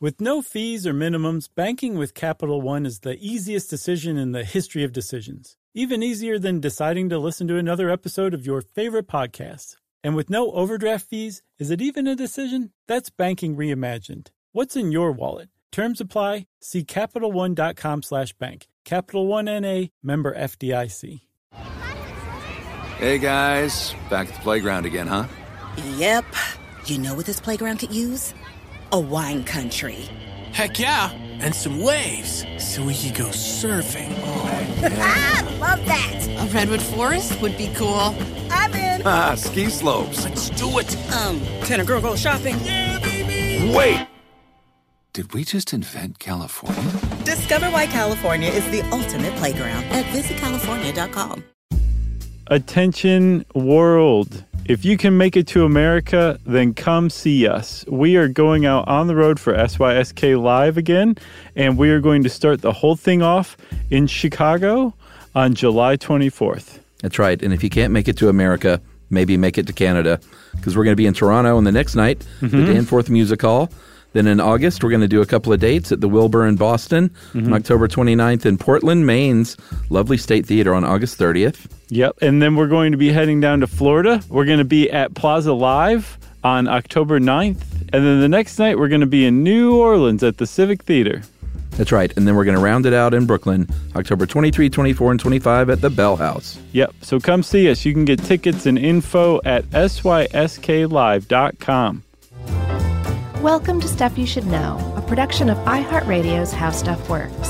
With no fees or minimums, banking with Capital One is the easiest decision in the history of decisions. Even easier than deciding to listen to another episode of your favorite podcast. And with no overdraft fees, is it even a decision? That's banking reimagined. What's in your wallet? Terms apply. See CapitalOne.com/bank. Capital One N.A., member FDIC. Hey guys, back at the playground again, huh? Yep. You know what this playground could use? A wine country. Heck yeah, and some waves so we could go surfing. Oh, yeah. Love that. A redwood forest would be cool. I'm in. Ski slopes. Let's do it. Can a girl go shopping? Yeah, baby. Wait! Did we just invent California? Discover why California is the ultimate playground at visitcalifornia.com. Attention world. If you can make it to America, then come see us. We are going out on the road for SYSK Live again, and we are going to start the whole thing off in Chicago on July 24th. That's right. And if you can't make it to America, maybe make it to Canada, because we're going to be in Toronto on the next night, the Danforth Music Hall. Then in August, we're going to do a couple of dates at the Wilbur in Boston on October 29th, in Portland, Maine's Lovely State Theater on August 30th. Yep, and then we're going to be heading down to Florida. We're going to be at Plaza Live on October 9th. And then the next night, we're going to be in New Orleans at the Civic Theater. That's right. And then we're going to round it out in Brooklyn, October 23, 24, and 25 at the Bell House. Yep, so come see us. You can get tickets and info at sysklive.com. Welcome to Stuff You Should Know, a production of iHeartRadio's How Stuff Works.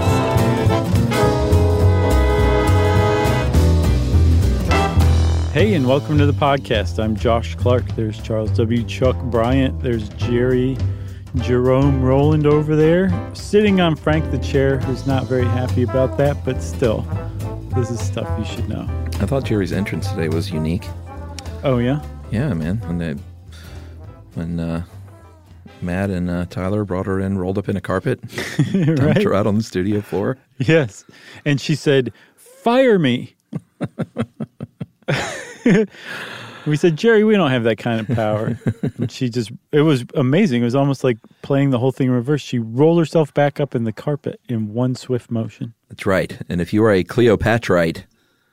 Hey, and welcome to the podcast. I'm Josh Clark. There's Charles W. Chuck Bryant. There's Jerome Rowland over there, sitting on Frank the Chair, who's not very happy about that, but still, this is Stuff You Should Know. I thought Jerry's entrance today was unique. Oh, yeah? Yeah, man. When Matt and Tyler brought her in, rolled up in a carpet, dumped her out on the studio floor. Yes. And she said, "Fire me." We said, "Jerry, we don't have that kind of power." And it was amazing. It was almost like playing the whole thing in reverse. She rolled herself back up in the carpet in one swift motion. That's right. And if you are a Cleopatrite,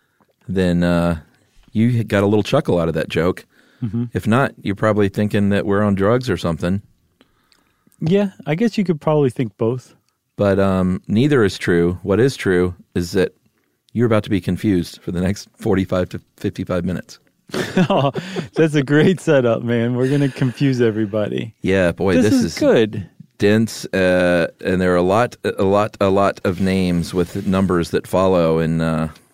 then you got a little chuckle out of that joke. Mm-hmm. If not, you're probably thinking that we're on drugs or something. Yeah, I guess you could probably think both. But neither is true. What is true is that you're about to be confused for the next 45 to 55 minutes. Oh, that's a great setup, man. We're going to confuse everybody. Yeah, boy, this is good. Dense, and there are a lot of names with numbers that follow, and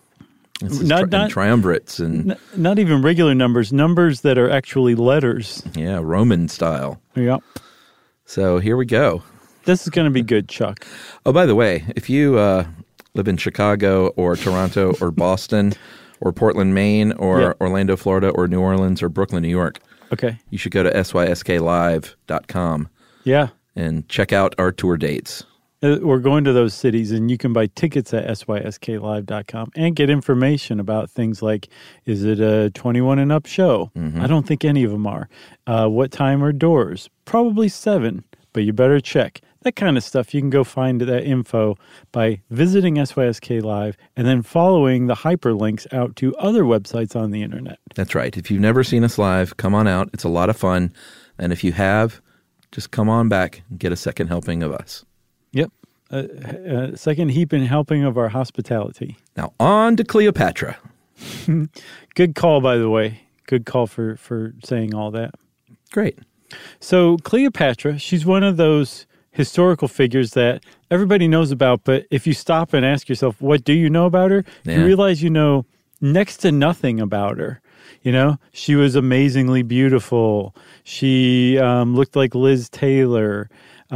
and triumvirates, and not even regular numbers that are actually letters. Yeah, Roman style. Yep. So here we go. This is going to be good, Chuck. Oh, by the way, if you live in Chicago or Toronto or Boston or Portland, Maine or Orlando, Florida or New Orleans or Brooklyn, New York, okay, you should go to sysklive.com. Yeah. And check out our tour dates. We're going to those cities, and you can buy tickets at sysklive.com and get information about things like, is it a 21 and up show? Mm-hmm. I don't think any of them are. What time are doors? Probably 7, but you better check. That kind of stuff, you can go find that info by visiting SYSK Live and then following the hyperlinks out to other websites on the internet. That's right. If you've never seen us live, come on out. It's a lot of fun. And if you have, just come on back and get a second helping of us. Yep. A second heaping helping of our hospitality. Now on to Cleopatra. Good call, by the way. Good call for saying all that. Great. So Cleopatra, she's one of those historical figures that everybody knows about, but if you stop and ask yourself, what do you know about her? You realize you know next to nothing about her. You know, she was amazingly beautiful. She looked like Liz Taylor.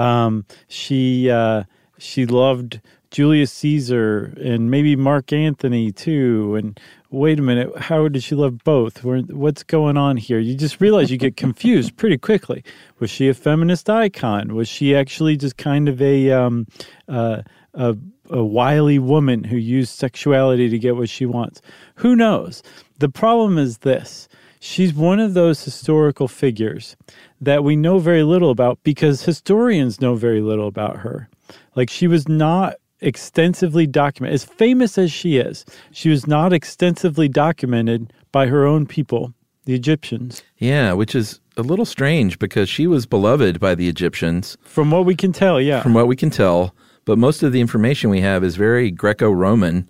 She loved Julius Caesar and maybe Mark Antony too. And wait a minute, how did she love both? What's going on here? You just realize you get confused pretty quickly. Was she a feminist icon? Was she actually just kind of a wily woman who used sexuality to get what she wants? Who knows? The problem is this. she's one of those historical figures that we know very little about because historians know very little about her. Like, she was not extensively documented. As famous as she was not extensively documented by her own people, the Egyptians. Yeah, which is a little strange because she was beloved by the Egyptians. From what we can tell, yeah. From what we can tell. But most of the information we have is very Greco-Roman,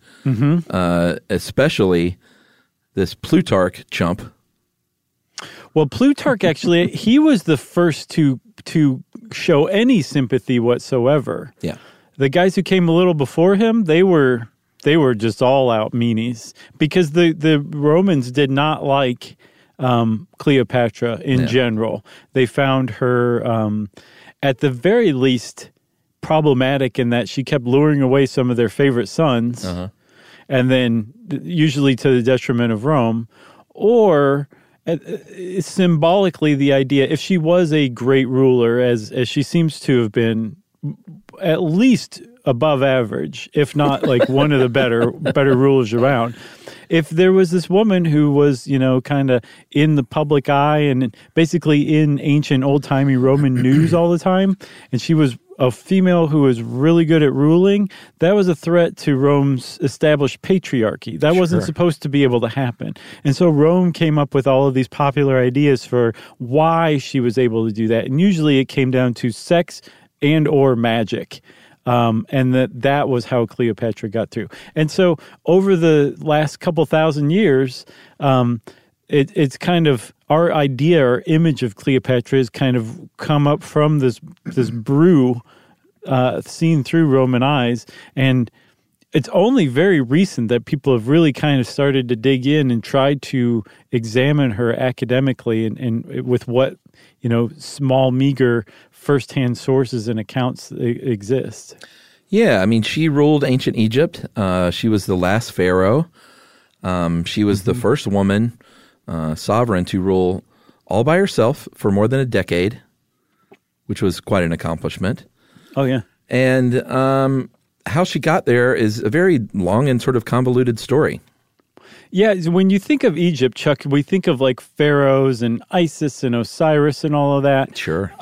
especially this Plutarch chump. Well, Plutarch, actually, he was the first to show any sympathy whatsoever. Yeah. The guys who came a little before him, they were just all-out meanies because the Romans did not like Cleopatra in general. They found her, at the very least, problematic in that she kept luring away some of their favorite sons, and then usually to the detriment of Rome, or symbolically the idea, if she was a great ruler, as she seems to have been, at least above average, if not like one of the better rulers around. If there was this woman who was, kind of in the public eye and basically in ancient old-timey Roman news all the time, and she was a female who was really good at ruling, that was a threat to Rome's established patriarchy. That wasn't supposed to be able to happen. And so Rome came up with all of these popular ideas for why she was able to do that. And usually it came down to sex and or magic. And that was how Cleopatra got through. And so over the last couple thousand years, it's kind of our idea or image of Cleopatra has kind of come up from this brew seen through Roman eyes. And it's only very recent that people have really kind of started to dig in and tried to examine her academically and with what, small, meager firsthand sources and accounts exist. Yeah, I mean, she ruled ancient Egypt. She was the last pharaoh. She was the first woman sovereign to rule all by herself for more than a decade, which was quite an accomplishment. Oh, yeah. And how she got there is a very long and sort of convoluted story. Yeah, when you think of Egypt, Chuck, we think of like pharaohs and Isis and Osiris and all of that. Sure.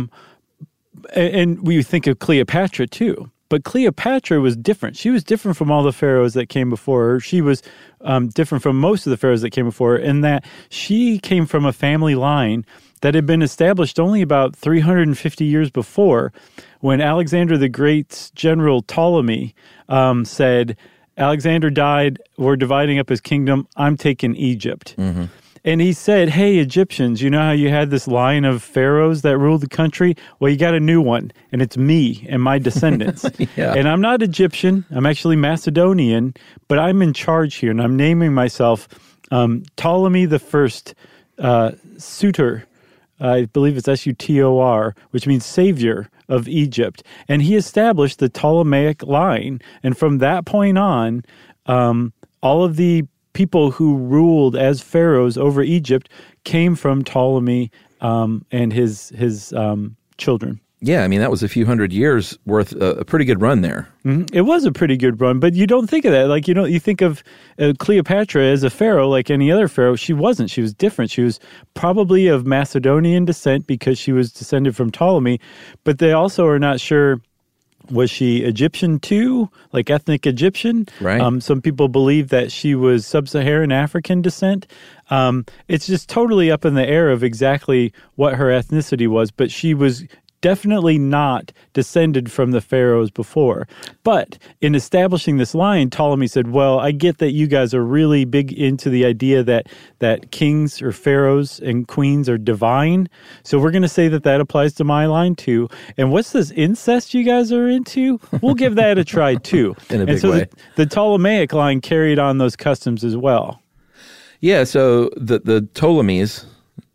And we think of Cleopatra too. But Cleopatra was different. She was different from all the pharaohs that came before her. She was different from most of the pharaohs that came before her in that she came from a family line that had been established only about 350 years before, when Alexander the Great's general Ptolemy said, Alexander died, we're dividing up his kingdom, I'm taking Egypt. Mm-hmm. And he said, hey, Egyptians, you know how you had this line of pharaohs that ruled the country? Well, you got a new one, and it's me and my descendants. Yeah. And I'm not Egyptian, I'm actually Macedonian, but I'm in charge here, and I'm naming myself Ptolemy the First Sutor. I believe it's Sutor, which means savior of Egypt. And he established the Ptolemaic line. And from that point on, all of the people who ruled as pharaohs over Egypt came from Ptolemy and his children. Yeah, I mean, that was a few hundred years worth, a pretty good run there. Mm-hmm. It was a pretty good run, but you don't think of that. Like, you think of Cleopatra as a pharaoh like any other pharaoh. She wasn't. She was different. She was probably of Macedonian descent because she was descended from Ptolemy, but they also are not sure, was she Egyptian too, like ethnic Egyptian? Right. Some people believe that she was sub-Saharan African descent. It's just totally up in the air of exactly what her ethnicity was, but she was definitely not descended from the pharaohs before. But in establishing this line, Ptolemy said, well, I get that you guys are really big into the idea that kings or pharaohs and queens are divine. So we're going to say that applies to my line too. And what's this incest you guys are into? We'll give that a try too. In a big way. The Ptolemaic line carried on those customs as well. Yeah, so the Ptolemies,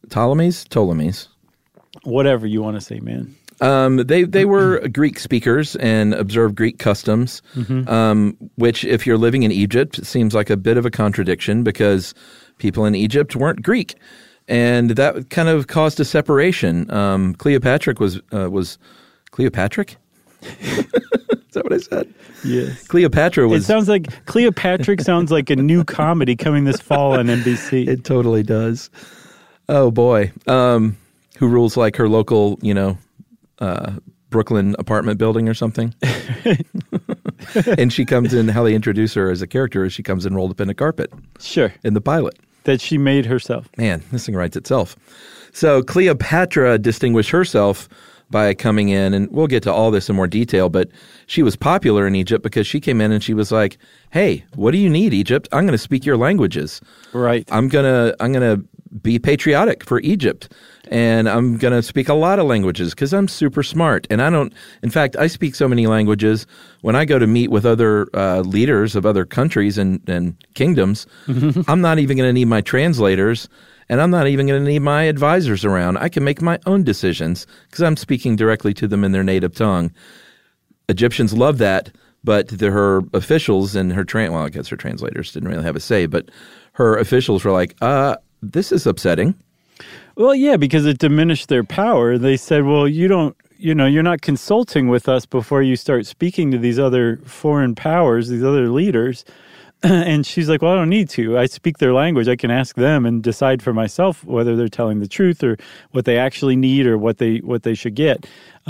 whatever you want to say, man. They were Greek speakers and observed Greek customs, which, if you're living in Egypt, seems like a bit of a contradiction because people in Egypt weren't Greek, and that kind of caused a separation. Cleopatra was Cleopatra? Is that what I said? Yes. Cleopatra was... It sounds like Cleopatra sounds like a new comedy coming this fall on NBC. It totally does. Oh, boy. Who rules like her local, Brooklyn apartment building or something? And she comes in, how they introduce her as a character is she comes in rolled up in a carpet. Sure. In the pilot. That she made herself. Man, this thing writes itself. So Cleopatra distinguished herself by coming in, and we'll get to all this in more detail, but she was popular in Egypt because she came in and she was like, hey, what do you need, Egypt? I'm going to speak your languages. Right. I'm gonna be patriotic for Egypt, and I'm going to speak a lot of languages because I'm super smart. And in fact, I speak so many languages when I go to meet with other leaders of other countries and kingdoms, I'm not even going to need my translators. And I'm not even going to need my advisors around. I can make my own decisions because I'm speaking directly to them in their native tongue. Egyptians love that, but her officials and her I guess her translators didn't really have a say, but her officials were like, this is upsetting. Well, yeah, because it diminished their power. They said, well, you're not consulting with us before you start speaking to these other foreign powers, these other leaders. And she's like, well, I don't need to. I speak their language. I can ask them and decide for myself whether they're telling the truth or what they actually need or what they should get.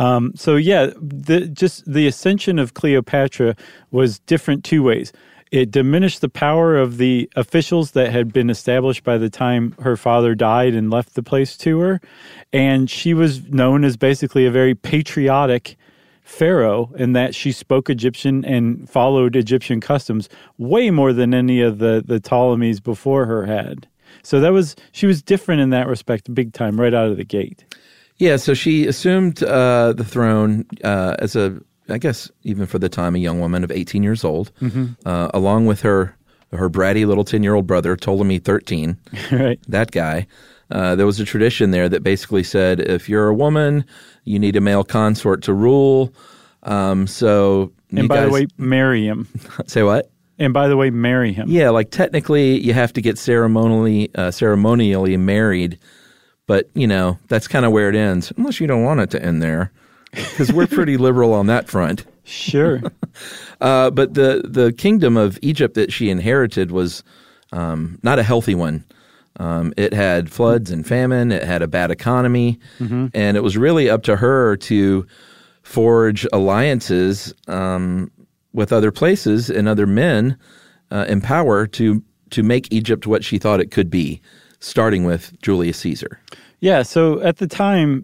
The ascension of Cleopatra was different two ways. It diminished the power of the officials that had been established by the time her father died and left the place to her. And she was known as basically a very patriotic pharaoh in that she spoke Egyptian and followed Egyptian customs way more than any of the Ptolemies before her had. So she was different in that respect, big time, right out of the gate. Yeah, so she assumed the throne as I guess even for the time, a young woman of 18 years old, along with her bratty little 10-year-old brother, Ptolemy 13, right. That guy. There was a tradition there that basically said if you're a woman, you need a male consort to rule. By the way, marry him. Say what? And by the way, marry him. Yeah, like technically you have to get ceremonially married, but that's kind of where it ends, unless you don't want it to end there, because we're pretty liberal on that front. Sure. But the kingdom of Egypt that she inherited was not a healthy one. It had floods and famine. It had a bad economy. And it was really up to her to forge alliances with other places and other men in power to make Egypt what she thought it could be, starting with Julius Caesar. Yeah, so at the time,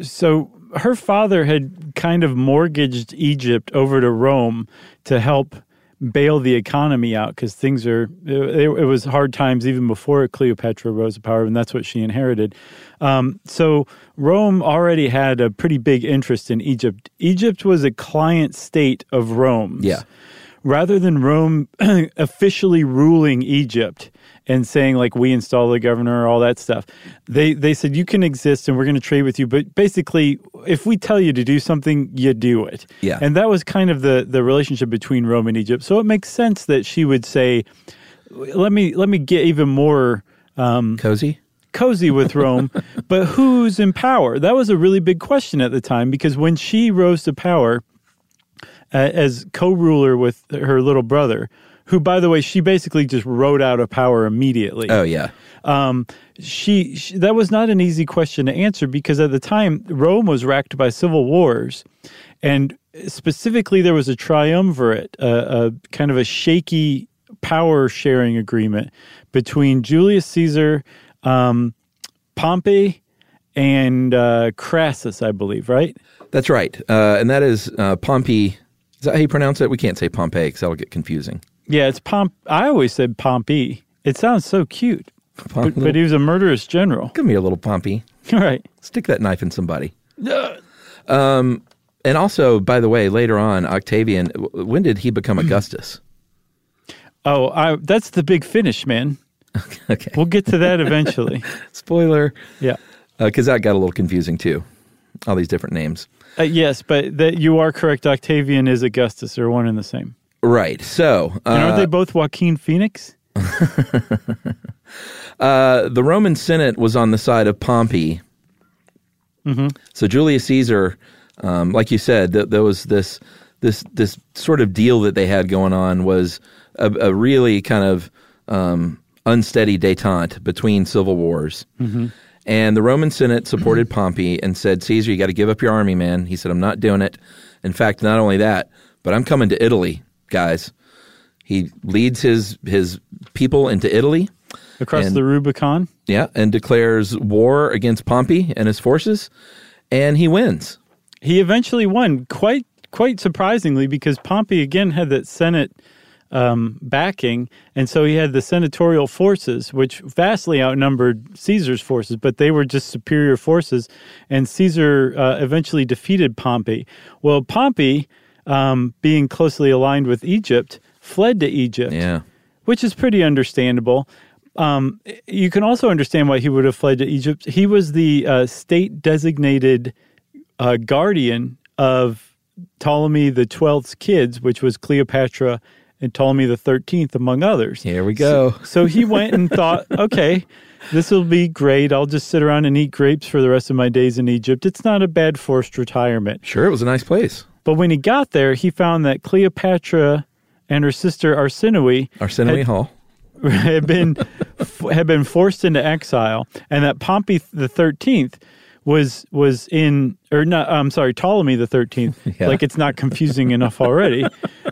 her father had kind of mortgaged Egypt over to Rome to help bail the economy out because it was hard times even before Cleopatra rose to power, and that's what she inherited. So Rome already had a pretty big interest in Egypt. Egypt was a client state of Rome's. Yeah. Rather than Rome officially ruling Egypt and saying, like, we install the governor, all that stuff, they said, you can exist and we're going to trade with you. But basically, if we tell you to do something, you do it. Yeah. And that was kind of the relationship between Rome and Egypt. So it makes sense that she would say, let me get even more cozy with Rome. But who's in power? That was a really big question at the time, because when she rose to power as co-ruler with her little brother, who, by the way, she basically just rode out of power immediately. Oh, yeah. She that was not an easy question to answer, because at the time, Rome was racked by civil wars. And specifically, there was a triumvirate, a kind of a shaky power-sharing agreement between Julius Caesar, Pompey, and Crassus, I believe, right? That's right. And that is Pompey. Is that how you pronounce it? We can't say Pompey because that'll get confusing. Yeah, it's I always said Pompey. It sounds so cute. But he was a murderous general. Give me a little Pompey. Right. Stick that knife in somebody. And also, by the way, later on, Octavian, when did he become Augustus? Oh, that's the big finish, man. Okay. We'll get to that eventually. Spoiler. Yeah. Because that got a little confusing, too. All these different names. Yes, but you are correct. Octavian is Augustus. They're one and the same. Right. So, and aren't they both Joaquin Phoenix? The Roman Senate was on the side of Pompey. So Julius Caesar, like you said, there was this this sort of deal that they had going on was a really kind of unsteady détente between civil wars. Mm-hmm. And the Roman Senate supported Pompey and said, Caesar, you got to give up your army, man. He said, I'm not doing it. In fact, not only that, but I'm coming to Italy, guys. He leads his people into Italy. Across the Rubicon? Yeah, and declares war against Pompey and his forces, and he wins. He eventually won, quite surprisingly, because Pompey, again, had that Senate backing, and so he had the senatorial forces, which vastly outnumbered Caesar's forces, but they were just superior forces, and Caesar eventually defeated Pompey. Well, Pompey, being closely aligned with Egypt, fled to Egypt, which is pretty understandable. You can also understand why he would have fled to Egypt. He was the state-designated guardian of Ptolemy the XII's kids, which was Cleopatra and Ptolemy the 13th, among others. Here we go. So he went and thought, okay, this will be great. I'll just sit around and eat grapes for the rest of my days in Egypt. It's not a bad forced retirement. Sure, it was a nice place. But when he got there, he found that Cleopatra and her sister Arsinoe Hall had been forced into exile, and that Pompey the 13th was in, or not, I'm sorry, Ptolemy the 13th, like it's not confusing enough already,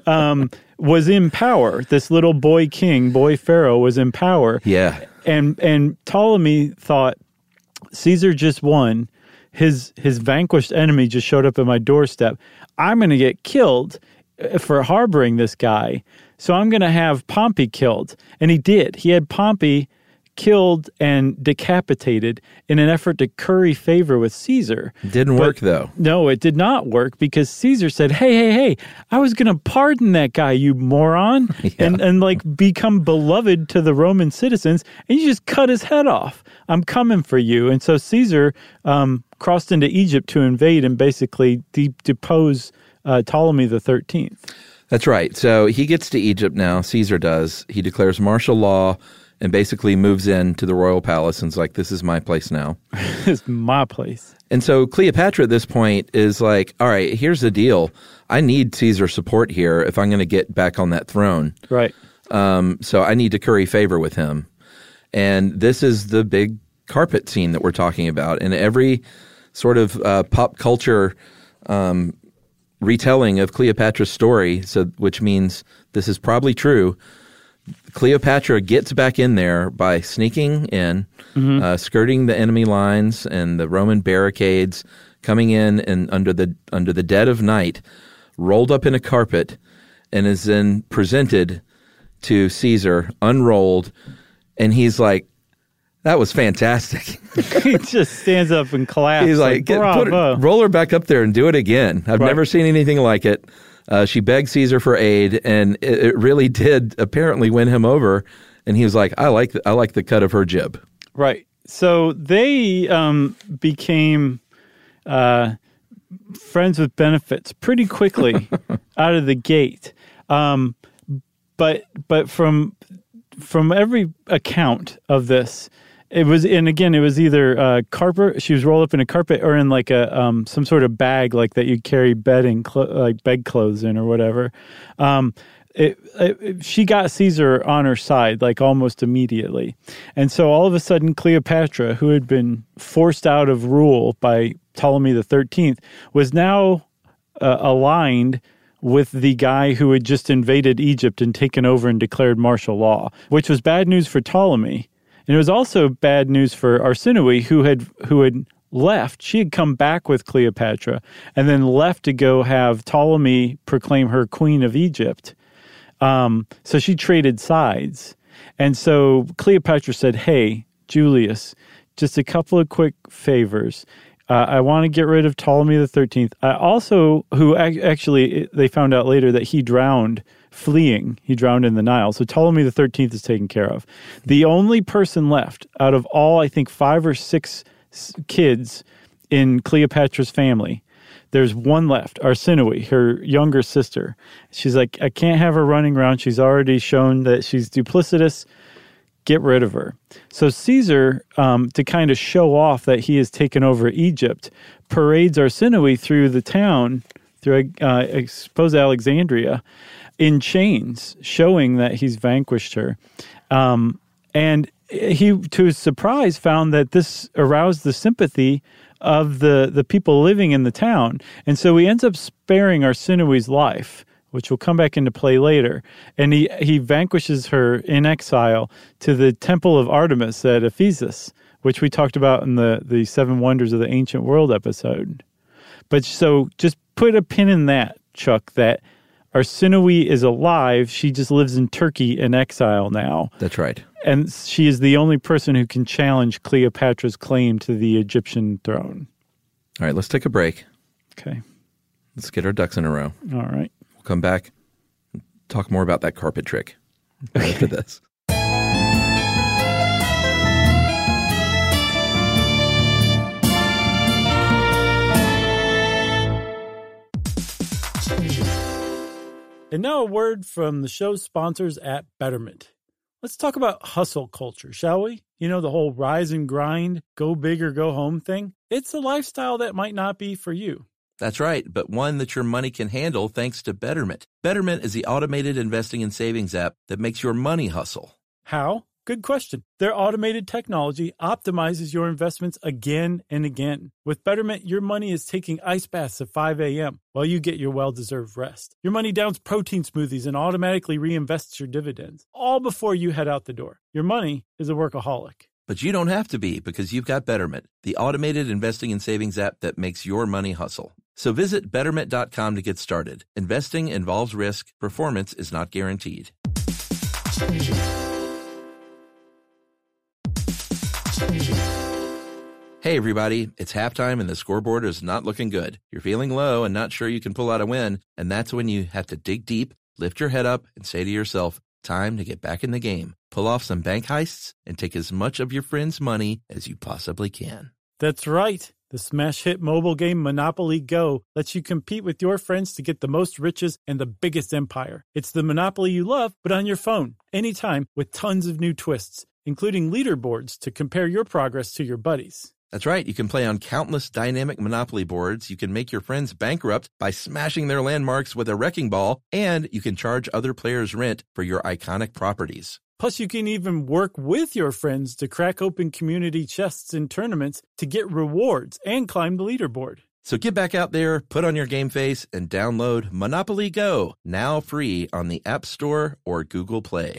was in power. This little boy pharaoh was in power. Yeah. And Ptolemy thought, Caesar just won. His vanquished enemy just showed up at my doorstep. I'm going to get killed for harboring this guy. So I'm going to have Pompey killed. And he did. He had Pompey killed and decapitated in an effort to curry favor with Caesar. Didn't work, though. No, it did not work, because Caesar said, hey, I was going to pardon that guy, you moron, and like become beloved to the Roman citizens, and you just cut his head off. I'm coming for you. And so Caesar crossed into Egypt to invade and basically depose Ptolemy the 13th. That's right. So he gets to Egypt now, Caesar does. He declares martial law and basically moves into the royal palace and is like, this is my place now. This is my place. And so Cleopatra at this point is like, all right, here's the deal. I need Caesar's support here if I'm going to get back on that throne. Right. So I need to curry favor with him. And this is the big carpet scene that we're talking about. And every sort of pop culture retelling of Cleopatra's story, so which means this is probably true, Cleopatra gets back in there by sneaking in, skirting the enemy lines and the Roman barricades, coming in and under the dead of night, rolled up in a carpet, and is then presented to Caesar, unrolled, and he's like, that was fantastic. He just stands up and claps. He's like, roll her back up there and do it again. I've never seen anything like it. She begged Caesar for aid, and it really did apparently win him over. And he was like, I like the cut of her jib. Right. So they became friends with benefits pretty quickly out of the gate. But from every account of this, it was either carpet. She was rolled up in a carpet or in like a some sort of bag like that you carry like bed clothes in or whatever. She got Caesar on her side like almost immediately, and so all of a sudden Cleopatra, who had been forced out of rule by Ptolemy the 13th, was now aligned with the guy who had just invaded Egypt and taken over and declared martial law, which was bad news for Ptolemy. And it was also bad news for Arsinoe, who had left. She had come back with Cleopatra and then left to go have Ptolemy proclaim her queen of Egypt. So she traded sides. And so Cleopatra said, hey, Julius, just a couple of quick favors. I want to get rid of Ptolemy the 13th. I also, who actually, they found out later that he drowned fleeing. He drowned in the Nile. So Ptolemy the 13th is taken care of. The only person left out of all, I think, 5 or 6 kids in Cleopatra's family, there's one left, Arsinoe, her younger sister. She's like, I can't have her running around. She's already shown that she's duplicitous. Get rid of her. So Caesar, to kind of show off that he has taken over Egypt, parades Arsinoe through the town, through expose Alexandria in chains, showing that he's vanquished her. And he, to his surprise, found that this aroused the sympathy of the people living in the town. And so he ends up sparing Arsinoe's life, which will come back into play later. And he vanquishes her in exile to the Temple of Artemis at Ephesus, which we talked about in the Seven Wonders of the Ancient World episode. But so just put a pin in that, Chuck, that Arsinoe is alive. She just lives in Turkey in exile now. That's right. And she is the only person who can challenge Cleopatra's claim to the Egyptian throne. All right, let's take a break. Okay. Let's get our ducks in a row. All right. We'll come back and talk more about that carpet trick after this. And now a word from the show's sponsors at Betterment. Let's talk about hustle culture, shall we? You know, the whole rise and grind, go big or go home thing. It's a lifestyle that might not be for you. That's right, but one that your money can handle thanks to Betterment. Betterment is the automated investing and savings app that makes your money hustle. How? Good question. Their automated technology optimizes your investments again and again. With Betterment, your money is taking ice baths at 5 a.m. while you get your well-deserved rest. Your money downs protein smoothies and automatically reinvests your dividends, all before you head out the door. Your money is a workaholic. But you don't have to be, because you've got Betterment, the automated investing and savings app that makes your money hustle. So visit Betterment.com to get started. Investing involves risk. Performance is not guaranteed. Hey everybody, it's halftime and the scoreboard is not looking good. You're feeling low and not sure you can pull out a win, and that's when you have to dig deep, lift your head up, and say to yourself, time to get back in the game. Pull off some bank heists and take as much of your friends' money as you possibly can. That's right. The smash hit mobile game Monopoly Go lets you compete with your friends to get the most riches and the biggest empire. It's the Monopoly you love, but on your phone, anytime, with tons of new twists, including leaderboards to compare your progress to your buddies. That's right. You can play on countless dynamic Monopoly boards. You can make your friends bankrupt by smashing their landmarks with a wrecking ball, and you can charge other players rent for your iconic properties. Plus, you can even work with your friends to crack open community chests in tournaments to get rewards and climb the leaderboard. So get back out there, put on your game face, and download Monopoly Go, now free on the App Store or Google Play.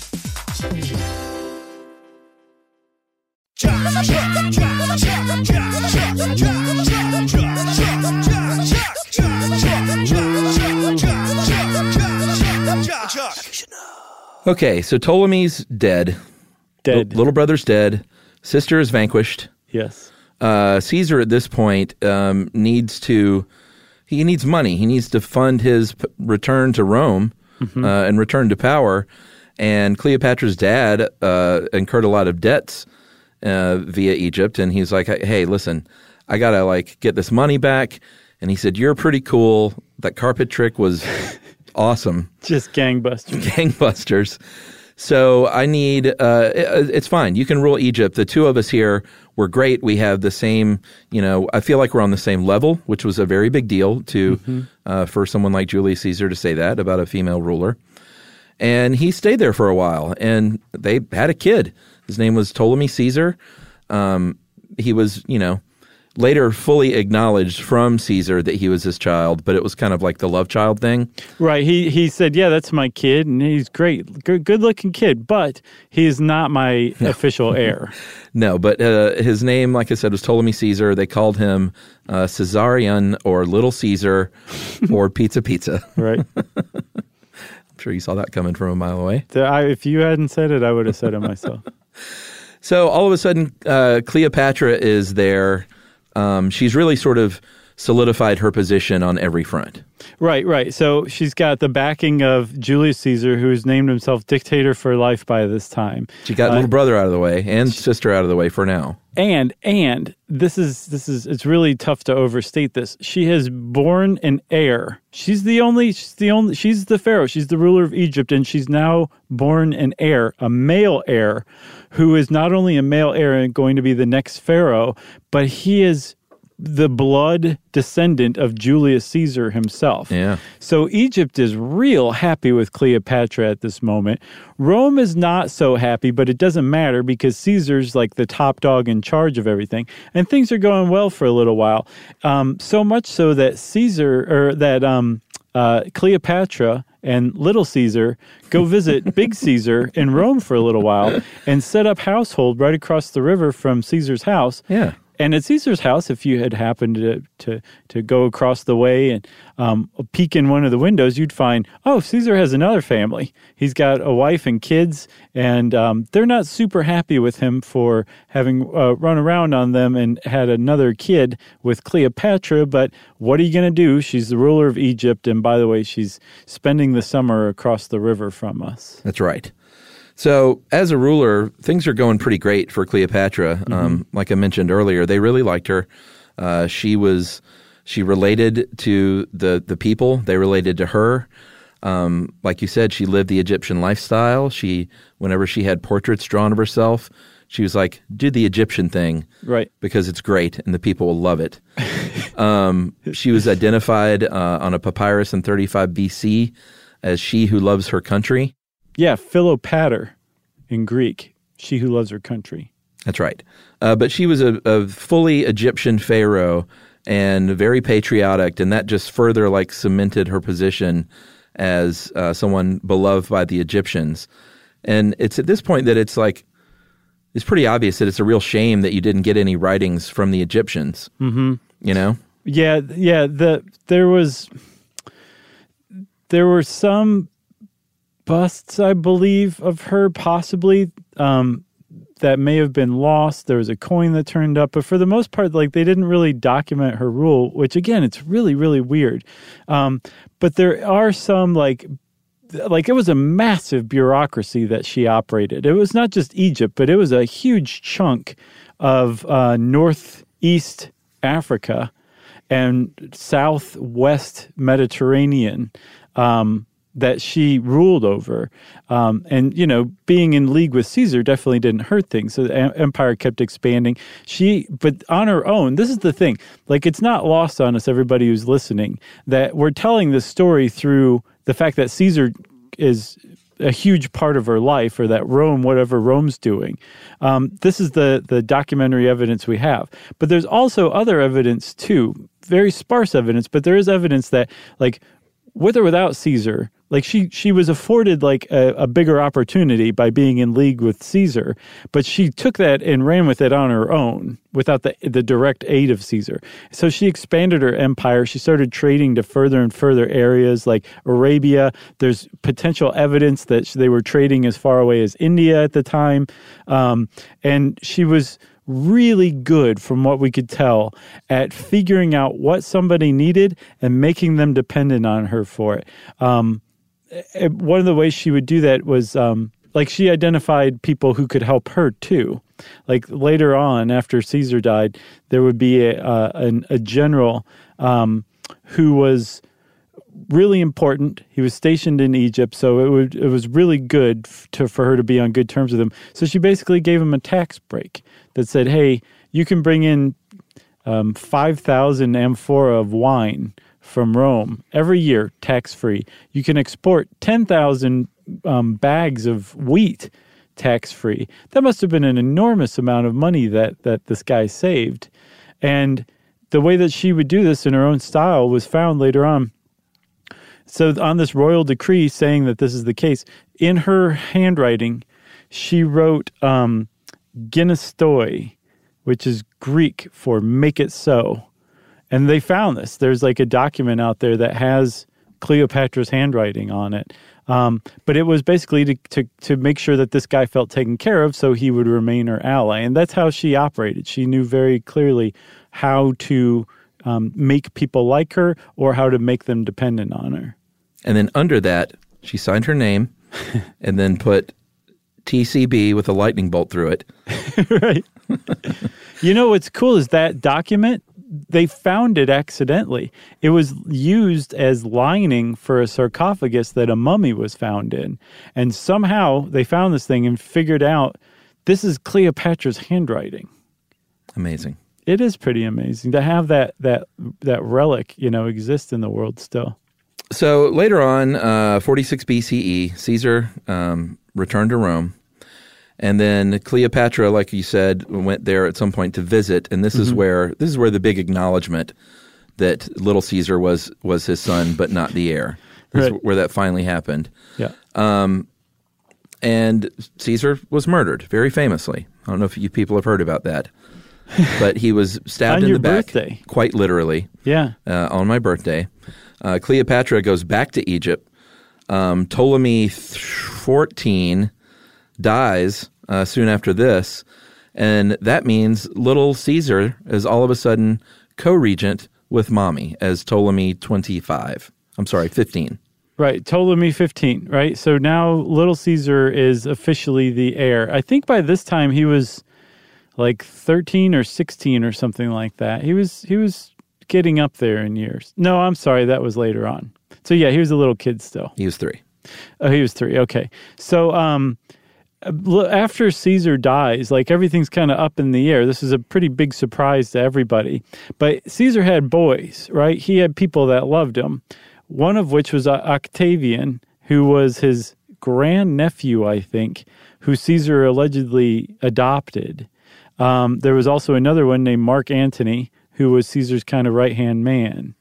Okay, so Ptolemy's dead. Little brother's dead. Sister is vanquished. Yes. Caesar at this point needs money. He needs to fund his return to Rome and return to power. And Cleopatra's dad incurred a lot of debts via Egypt, and he's like, hey, listen, I gotta get this money back. And he said, you're pretty cool. That carpet trick was awesome. Just gangbusters. So I need, it's fine. You can rule Egypt. The two of us here, we're great. We have the same, I feel like we're on the same level, which was a very big deal for someone like Julius Caesar to say that about a female ruler. And he stayed there for a while, and they had a kid. His name was Ptolemy Caesar. He was, later fully acknowledged from Caesar that he was his child, but it was kind of like the love child thing. Right. He said, yeah, that's my kid, and he's great. Good-looking kid, but he is not my official heir. No, but his name, like I said, was Ptolemy Caesar. They called him Caesarion or Little Caesar or Pizza. Right. I'm sure you saw that coming from a mile away. If you hadn't said it, I would have said it myself. So all of a sudden, Cleopatra is there. She's really sort of solidified her position on every front. Right. So she's got the backing of Julius Caesar, who's named himself dictator for life by this time. She got little brother out of the way and sister out of the way for now. And this is it's really tough to overstate this. She has born an heir. She's the pharaoh. She's the ruler of Egypt, and she's now born an heir, a male heir, who is not only a male heir and going to be the next pharaoh, but he is the blood descendant of Julius Caesar himself. Yeah. So Egypt is real happy with Cleopatra at this moment. Rome is not so happy, but it doesn't matter because Caesar's like the top dog in charge of everything. And things are going well for a little while. So much so that Cleopatra and Little Caesar go visit Big Caesar in Rome for a little while and set up household right across the river from Caesar's house. Yeah. And at Caesar's house, if you had happened to go across the way and peek in one of the windows, you'd find, oh, Caesar has another family. He's got a wife and kids, and they're not super happy with him for having run around on them and had another kid with Cleopatra. But what are you going to do? She's the ruler of Egypt, and by the way, she's spending the summer across the river from us. That's right. So as a ruler, things are going pretty great for Cleopatra. Like I mentioned earlier, they really liked her. She related to the people. They related to her. Like you said, she lived the Egyptian lifestyle. Whenever she had portraits drawn of herself, she was like, do the Egyptian thing. Right. Because it's great and the people will love it. She was identified on a papyrus in 35 BC as she who loves her country. Yeah, Philopater in Greek, she who loves her country. That's right. But she was a fully Egyptian pharaoh and very patriotic, and that just further cemented her position as someone beloved by the Egyptians. And it's at this point that it's pretty obvious that it's a real shame that you didn't get any writings from the Egyptians. Mm-hmm. You know? Yeah. There were some busts, I believe, of her possibly that may have been lost. There was a coin that turned up, but for the most part, they didn't really document her rule, which again, it's really, really weird. But there are some it was a massive bureaucracy that she operated. It was not just Egypt, but it was a huge chunk of northeast Africa and southwest Mediterranean that she ruled over. And, being in league with Caesar definitely didn't hurt things. So the empire kept expanding. But on her own, this is the thing, it's not lost on us, everybody who's listening, that we're telling this story through the fact that Caesar is a huge part of her life, or that Rome, whatever Rome's doing. This is the documentary evidence we have. But there's also other evidence too, very sparse evidence, but there is evidence that with or without Caesar, she was afforded a bigger opportunity by being in league with Caesar, but she took that and ran with it on her own without the direct aid of Caesar. So she expanded her empire. She started trading to further and further areas like Arabia. There's potential evidence that they were trading as far away as India at the time. And she was really good, from what we could tell, at figuring out what somebody needed and making them dependent on her for it. One of the ways she would do that was she identified people who could help her too. Later on, after Caesar died, there would be a general who was really important. He was stationed in Egypt, so it was really good for her to be on good terms with him. So she basically gave him a tax break that said, hey, you can bring in 5,000 amphora of wine from Rome every year, tax-free. You can export 10,000 bags of wheat tax-free. That must have been an enormous amount of money that this guy saved. And the way that she would do this in her own style was found later on. So on this royal decree saying that this is the case, in her handwriting, she wrote Ginestoi, which is Greek for make it so. And they found this. There's a document out there that has Cleopatra's handwriting on it. But it was basically to make sure that this guy felt taken care of so he would remain her ally. And that's how she operated. She knew very clearly how to make people like her or how to make them dependent on her. And then under that, she signed her name and then put TCB with a lightning bolt through it. Right. What's cool is that document, they found it accidentally. It was used as lining for a sarcophagus that a mummy was found in. And somehow they found this thing and figured out this is Cleopatra's handwriting. Amazing. It is pretty amazing to have that relic, exist in the world still. So later on, 46 BCE, Caesar returned to Rome. And then Cleopatra, like you said, went there at some point to visit. And this is where the big acknowledgement that little Caesar was his son, but not the heir. This is where that finally happened. Yeah. And Caesar was murdered, very famously. I don't know if you people have heard about that. But he was stabbed in the back, birthday. Quite literally, on my birthday. Cleopatra goes back to Egypt. Ptolemy 14 dies soon after this, and that means little Caesar is all of a sudden co-regent with mommy as Ptolemy 15. Right, Ptolemy 15, right? So now little Caesar is officially the heir. I think by this time he was like 13 or 16 or something like that. He was getting up there in years. No, I'm sorry, that was later on. So yeah, he was a little kid still. He was 3. Oh, he was 3. Okay. So after Caesar dies, like everything's kind of up in the air. This is a pretty big surprise to everybody. But Caesar had boys, right? He had people that loved him. One of which was Octavian, who was his grandnephew, I think, who Caesar allegedly adopted. There was also another one named Mark Antony, who was Caesar's kind of right-hand man.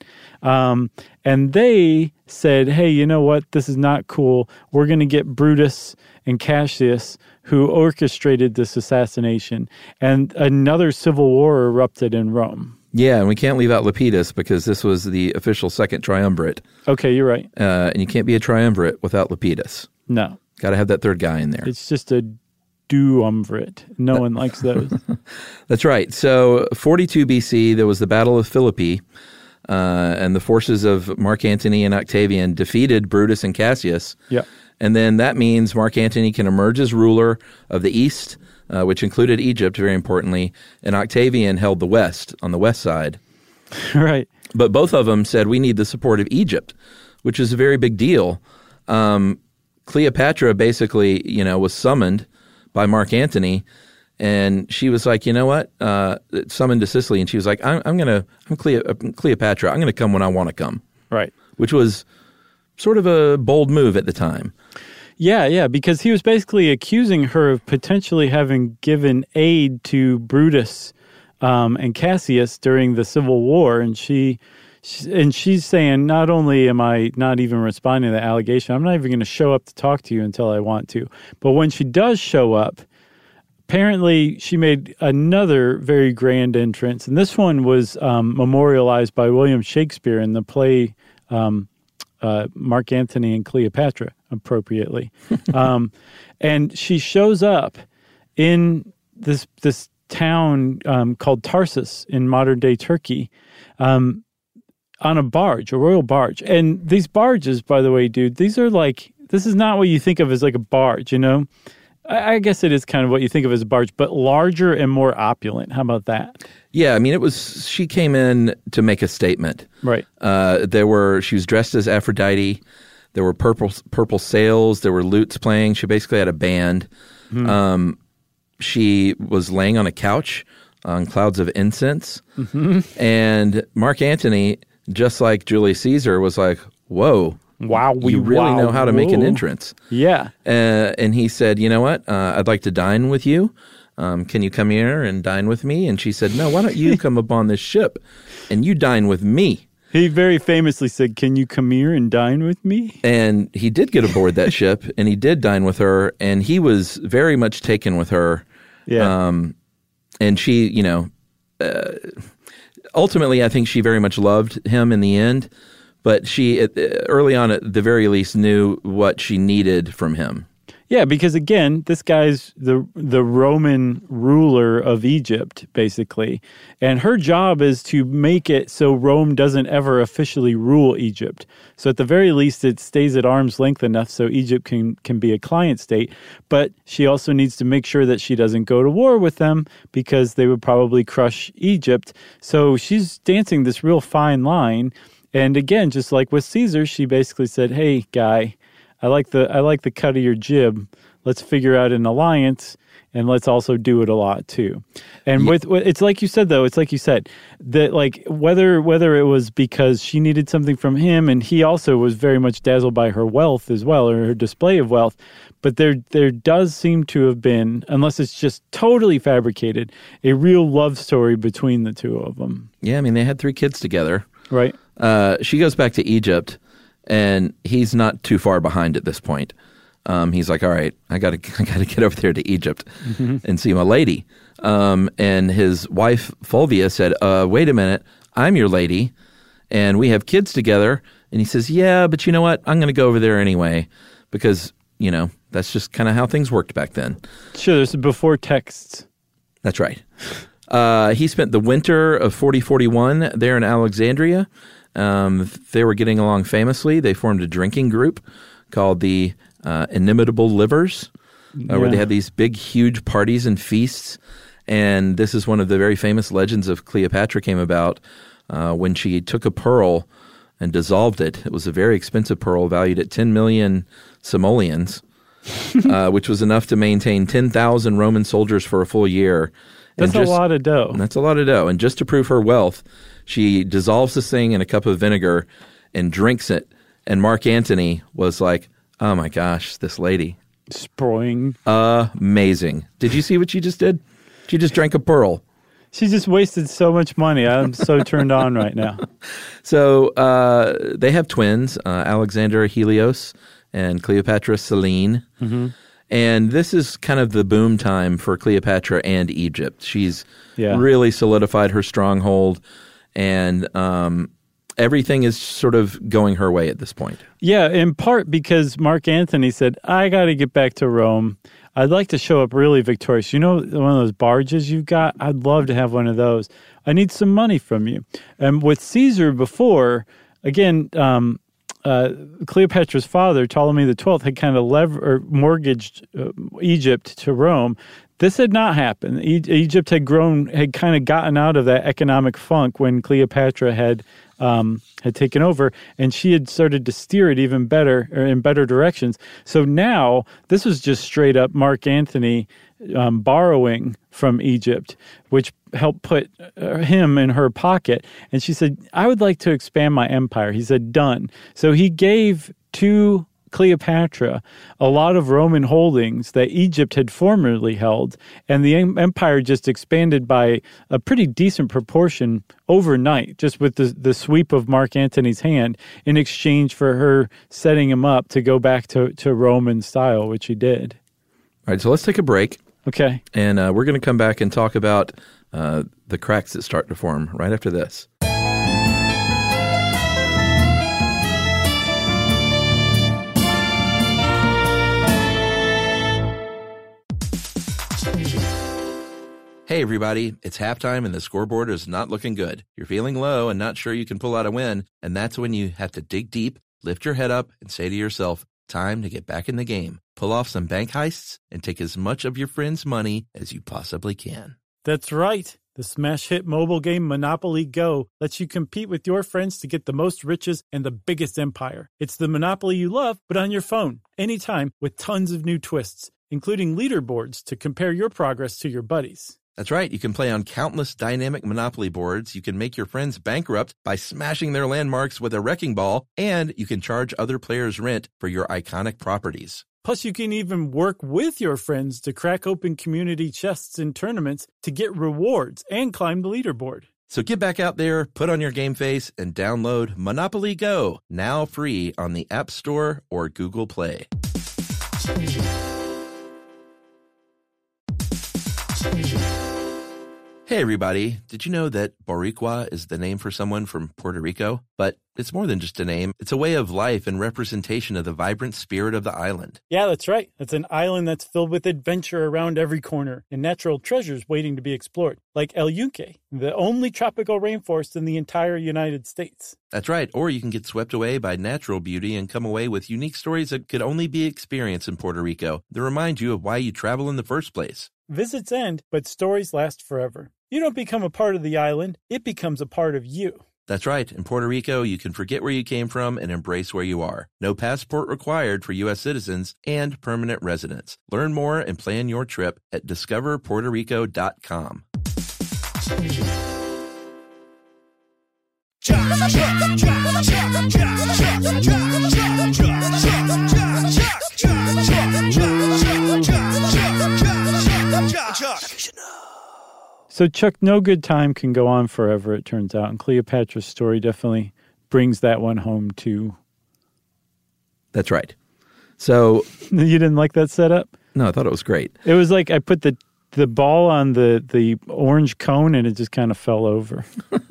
And they said, hey, you know what? This is not cool. We're going to get Brutus and Cassius, who orchestrated this assassination. And another civil war erupted in Rome. Yeah, and we can't leave out Lepidus because this was the official second triumvirate. Okay, you're right. And you can't be a triumvirate without Lepidus. No. Got to have that third guy in there. It's just a duumvirate. No one likes those. That's right. So 42 BC, there was the Battle of Philippi, and the forces of Mark Antony and Octavian defeated Brutus and Cassius. Yeah. And then that means Mark Antony can emerge as ruler of the East, which included Egypt, very importantly, and Octavian held the West, on the west side. Right. But both of them said, we need the support of Egypt, which is a very big deal. Cleopatra basically, was summoned by Mark Antony, and she was like, you know what? Summoned to Sicily, and she was like, I'm Cleopatra. I'm going to come when I want to come. Right. Which was sort of a bold move at the time. Yeah, because he was basically accusing her of potentially having given aid to Brutus and Cassius during the Civil War, and she's saying, not only am I not even responding to the allegation, I'm not even going to show up to talk to you until I want to. But when she does show up, apparently she made another very grand entrance, and this one was memorialized by William Shakespeare in the play Mark Antony and Cleopatra, appropriately. And she shows up in this town called Tarsus in modern-day Turkey on a barge, a royal barge. And these barges, by the way, dude, this is not what you think of as like a barge, I guess it is kind of what you think of as a barge, but larger and more opulent. How about that? Yeah, I mean, she came in to make a statement. Right. She was dressed as Aphrodite. There were purple sails. There were lutes playing. She basically had a band. Mm-hmm. She was laying on a couch on clouds of incense. Mm-hmm. And Mark Antony, just like Julius Caesar, was like, whoa. Wow, you really know how to make an entrance. Yeah. And he said, you know what? I'd like to dine with you. Can you come here and dine with me? And she said, no, why don't you come up on this ship and you dine with me? He very famously said, can you come here and dine with me? And he did get aboard that ship and he did dine with her, and he was very much taken with her. Yeah. And she, ultimately, I think she very much loved him in the end. But she, early on, at the very least, knew what she needed from him. Yeah, because again, this guy's the Roman ruler of Egypt, basically. And her job is to make it so Rome doesn't ever officially rule Egypt. So at the very least, it stays at arm's length enough so Egypt can be a client state. But she also needs to make sure that she doesn't go to war with them because they would probably crush Egypt. So she's dancing this real fine line. And again, just like with Caesar, she basically said, hey, guy, I like the cut of your jib. Let's figure out an alliance. and let's also do it a lot too. And with it's like you said, though, it's like you said that like whether it was because she needed something from him, and he also was very much dazzled by her wealth as well, or her display of wealth. But there does seem to have been, unless it's just totally fabricated, a real love story between the two of them. Yeah, I mean, they had 3 kids together. Right. She goes back to Egypt, and he's not too far behind at this point. He's like, all right, I gotta get over there to Egypt and see my lady. And his wife, Fulvia, said, wait a minute, I'm your lady, and we have kids together. And he says, yeah, but you know what? I'm going to go over there anyway because, that's just kind of how things worked back then. Sure, this is before texts. That's right. He spent the winter of 40-41 there in Alexandria. They were getting along famously. They formed a drinking group called the Inimitable Livers, where they had these big, huge parties and feasts. And this is one of the very famous legends of Cleopatra came about when she took a pearl and dissolved it. It was a very expensive pearl valued at 10 million simoleons, which was enough to maintain 10,000 Roman soldiers for a full year. That's a lot of dough. That's a lot of dough. And just to prove her wealth, she dissolves this thing in a cup of vinegar and drinks it. And Mark Antony was like, oh my gosh, this lady. Sproing. Amazing. Did you see what she just did? She just drank a pearl. She just wasted so much money. I'm so turned on right now. So they have twins, Alexander Helios and Cleopatra Selene. Mm-hmm. And this is kind of the boom time for Cleopatra and Egypt. She's really solidified her stronghold, and everything is sort of going her way at this point. Yeah, in part because Mark Antony said, I got to get back to Rome. I'd like to show up really victorious. You know, one of those barges you've got? I'd love to have one of those. I need some money from you. And with Caesar before, again, Cleopatra's father, Ptolemy XII, had kind of mortgaged Egypt to Rome. This had not happened. Egypt had kind of gotten out of that economic funk when Cleopatra had taken over, and she had started to steer it even better, or in better directions. So now this was just straight up Mark Antony borrowing from Egypt, which helped put him in her pocket. And she said, I would like to expand my empire. He said, done. So he gave to Cleopatra a lot of Roman holdings that Egypt had formerly held, and the empire just expanded by a pretty decent proportion overnight, just with the sweep of Mark Antony's hand, in exchange for her setting him up to go back to Roman style, which he did. All right, so let's take a break. Okay. And we're going to come back and talk about the cracks that start to form right after this. Hey, everybody, it's halftime and the scoreboard is not looking good. You're feeling low and not sure you can pull out a win, and that's when you have to dig deep, lift your head up, and say to yourself, time to get back in the game. Pull off some bank heists and take as much of your friends' money as you possibly can. That's right. The smash hit mobile game Monopoly Go lets you compete with your friends to get the most riches and the biggest empire. It's the Monopoly you love, but on your phone, anytime, with tons of new twists, including leaderboards to compare your progress to your buddies. That's right. You can play on countless dynamic Monopoly boards. You can make your friends bankrupt by smashing their landmarks with a wrecking ball, and you can charge other players rent for your iconic properties. Plus, you can even work with your friends to crack open community chests in tournaments to get rewards and climb the leaderboard. So get back out there, put on your game face, and download Monopoly Go, now free on the App Store or Google Play. Hey everybody, did you know that Boricua is the name for someone from Puerto Rico? But it's more than just a name. It's a way of life and representation of the vibrant spirit of the island. Yeah, that's right. It's an island that's filled with adventure around every corner and natural treasures waiting to be explored, like El Yunque, the only tropical rainforest in the entire United States. That's right. Or you can get swept away by natural beauty and come away with unique stories that could only be experienced in Puerto Rico that remind you of why you travel in the first place. Visits end, but stories last forever. You don't become a part of the island, it becomes a part of you. That's right. In Puerto Rico, you can forget where you came from and embrace where you are. No passport required for U.S. citizens and permanent residents. Learn more and plan your trip at discoverpuertorico.com. So, Chuck, no good time can go on forever, it turns out. And Cleopatra's story definitely brings that one home, too. That's right. So You didn't like that setup? no, I thought it was great. It was like I put the ball on the orange cone and it just kind of fell over.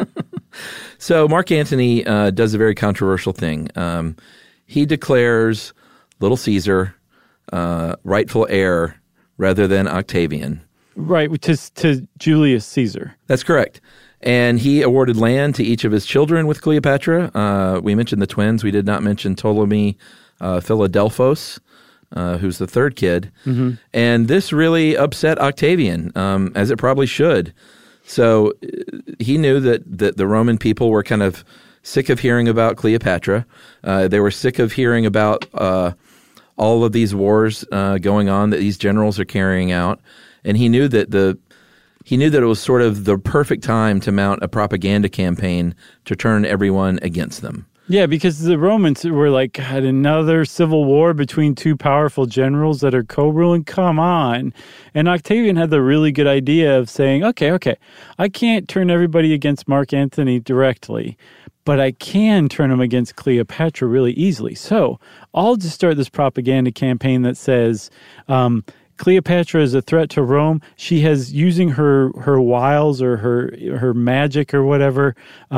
So Mark Antony does a very controversial thing. He declares Little Caesar rightful heir rather than Octavian. Right, which is to Julius Caesar. That's correct. And he awarded land to each of his children with Cleopatra. We mentioned the twins. We did not mention Ptolemy Philadelphos, who's the third kid. Mm-hmm. And this really upset Octavian, as it probably should. So he knew that the Roman people were kind of sick of hearing about Cleopatra. They were sick of hearing about all of these wars going on that these generals are carrying out. And he knew that it was sort of the perfect time to mount a propaganda campaign to turn everyone against them. Yeah, because the Romans were like, God, another civil war between two powerful generals that are co-ruling? Come on. And Octavian had the really good idea of saying, okay, I can't turn everybody against Mark Antony directly, but I can turn them against Cleopatra really easily. So I'll just start this propaganda campaign that says, Cleopatra is a threat to Rome. She has, using her wiles or her magic or whatever,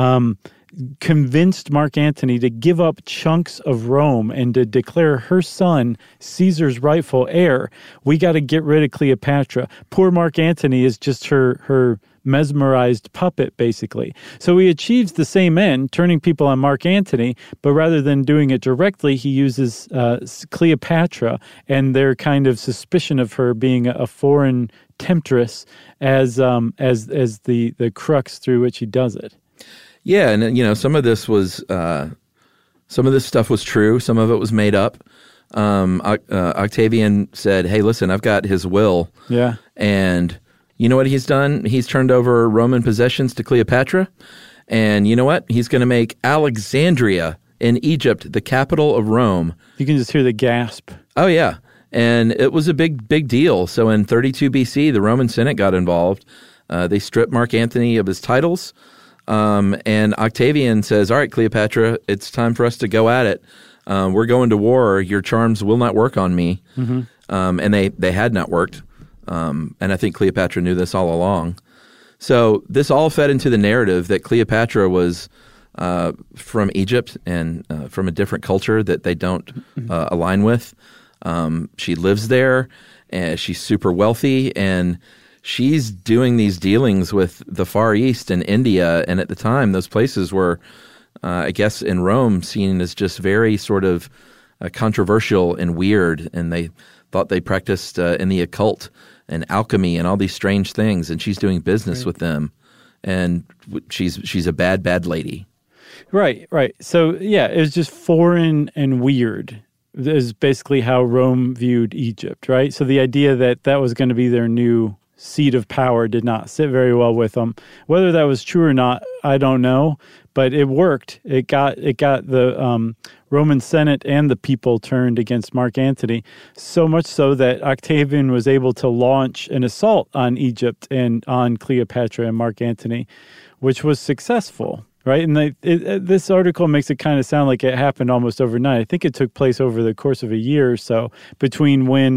convinced Mark Antony to give up chunks of Rome and to declare her son Caesar's rightful heir. We got to get rid of Cleopatra. Poor Mark Antony is just her mesmerized puppet, basically. So he achieves the same end, turning people on Mark Antony, but rather than doing it directly, he uses Cleopatra and their kind of suspicion of her being a foreign temptress as the crux through which he does it. Yeah, and some of this stuff was true. Some of it was made up. Octavian said, "Hey, listen, I've got his will." Yeah, and you know what he's done? He's turned over Roman possessions to Cleopatra, and you know what? He's going to make Alexandria in Egypt the capital of Rome. You can just hear the gasp. Oh yeah, and it was a big deal. So in 32 BC, the Roman Senate got involved. They stripped Mark Antony of his titles. And Octavian says, all right, Cleopatra, it's time for us to go at it. We're going to war. Your charms will not work on me. Mm-hmm. And they had not worked. And I think Cleopatra knew this all along. So this all fed into the narrative that Cleopatra was from Egypt and from a different culture that they don't align with. She lives there, and she's super wealthy, and she's doing these dealings with the Far East and India, and at the time, those places were, I guess, in Rome, seen as just very sort of controversial and weird, and they thought they practiced in the occult and alchemy and all these strange things, and she's doing business with them, and she's a bad lady. Right. So, yeah, it was just foreign and weird is basically how Rome viewed Egypt, right? So the idea that was going to be their new seat of power did not sit very well with them. Whether that was true or not, I don't know, but it worked. It got the Roman Senate and the people turned against Mark Antony, so much so that Octavian was able to launch an assault on Egypt and on Cleopatra and Mark Antony, which was successful. Right, and this article makes it kind of sound like it happened almost overnight. I think it took place over the course of a year or so between when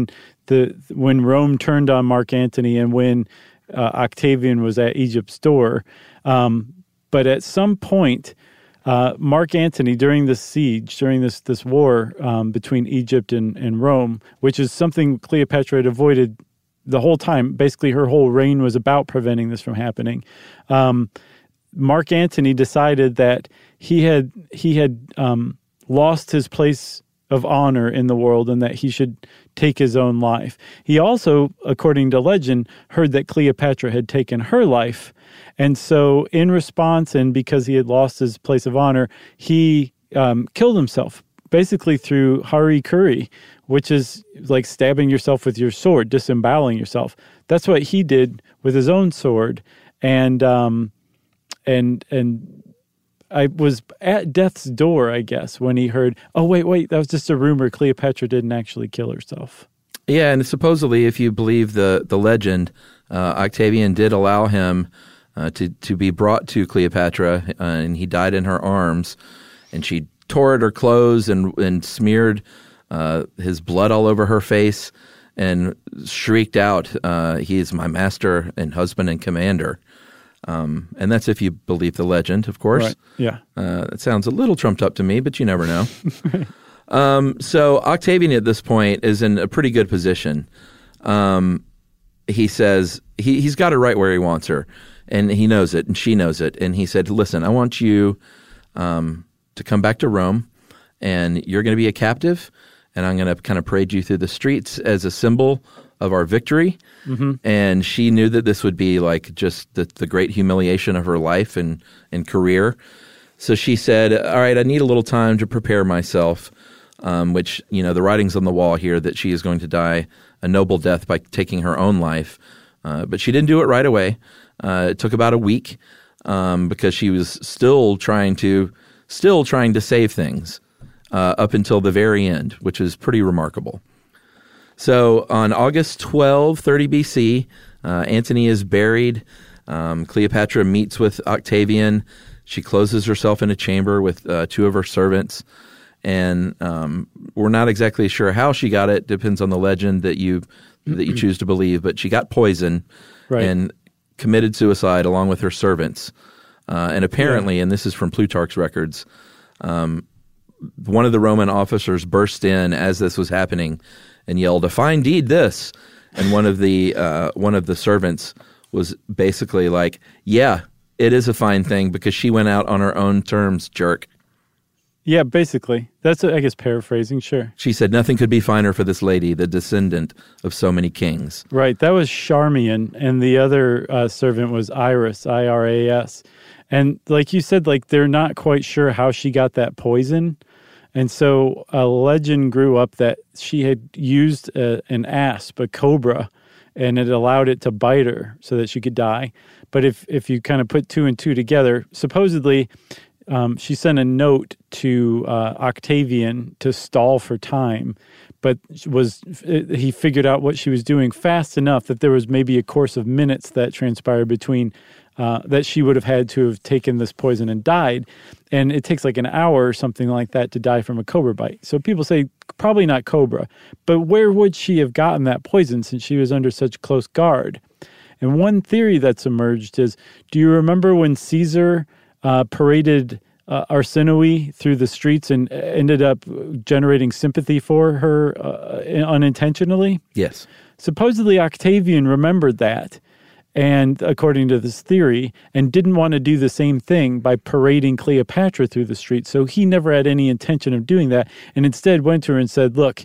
Rome turned on Mark Antony and when Octavian was at Egypt's door. But at some point, Mark Antony, during this siege, during this war between Egypt and Rome, which is something Cleopatra had avoided the whole time. Basically, her whole reign was about preventing this from happening. Mark Antony decided that he had lost his place of honor in the world and that he should take his own life. He also, according to legend, heard that Cleopatra had taken her life. And so in response, and because he had lost his place of honor, he killed himself, basically through hari-kari, which is like stabbing yourself with your sword, disemboweling yourself. That's what he did with his own sword. And I was at death's door, I guess, when he heard, oh, wait, that was just a rumor. Cleopatra didn't actually kill herself. Yeah, and supposedly, if you believe the legend, Octavian did allow him to be brought to Cleopatra, and he died in her arms, and she tore at her clothes and smeared his blood all over her face and shrieked out, he is my master and husband and commander. And that's if you believe the legend, of course. Right. Yeah. It sounds a little trumped up to me, but you never know. So Octavian at this point is in a pretty good position. He says he's got her right where he wants her, and he knows it, and she knows it. And he said, listen, I want you to come back to Rome, and you're going to be a captive, and I'm going to kind of parade you through the streets as a symbol of our victory. Mm-hmm. And she knew that this would be like just the great humiliation of her life and career. So she said, all right, I need a little time to prepare myself, which, the writing's on the wall here that she is going to die a noble death by taking her own life. But she didn't do it right away. It took about a week because she was still trying to save things up until the very end, which is pretty remarkable. So on August 12, 30 BC, Antony is buried. Cleopatra meets with Octavian. She closes herself in a chamber with two of her servants. And we're not exactly sure how she got it. Depends on the legend that you choose to believe. But she got poison and committed suicide along with her servants. And apparently, and this is from Plutarch's records, one of the Roman officers burst in as this was happening and yelled, "A fine deed, this!" And one of the servants was basically like, "Yeah, it is a fine thing because she went out on her own terms, jerk." Yeah, basically. That's, I guess, paraphrasing, sure. She said, "Nothing could be finer for this lady, the descendant of so many kings." Right. That was Charmian, and the other servant was Iras, I-R-A-S. And like you said, like they're not quite sure how she got that poison. And so a legend grew up that she had used an asp, a cobra, and it allowed it to bite her so that she could die. But if you kind of put two and two together, supposedly she sent a note to Octavian to stall for time, but he figured out what she was doing fast enough that there was maybe a course of minutes that transpired between that she would have had to have taken this poison and died. And it takes like an hour or something like that to die from a cobra bite. So people say probably not cobra, but where would she have gotten that poison since she was under such close guard? And one theory that's emerged is, do you remember when Caesar paraded Arsinoe through the streets and ended up generating sympathy for her unintentionally? Yes. Supposedly Octavian remembered that, and according to this theory, and didn't want to do the same thing by parading Cleopatra through the streets. So he never had any intention of doing that, and instead went to her and said, "Look,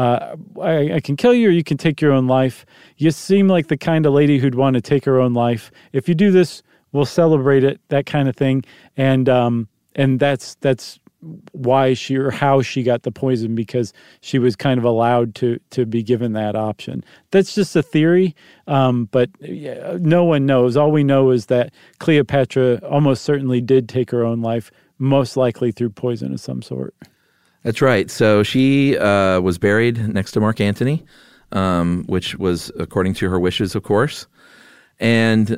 I can kill you or you can take your own life. You seem like the kind of lady who'd want to take her own life. If you do this, we'll celebrate it," that kind of thing. And that's why how she got the poison, because she was kind of allowed to be given that option. That's just a theory, but no one knows. All we know is that Cleopatra almost certainly did take her own life, most likely through poison of some sort. That's right. So she was buried next to Mark Antony, which was according to her wishes, of course. And,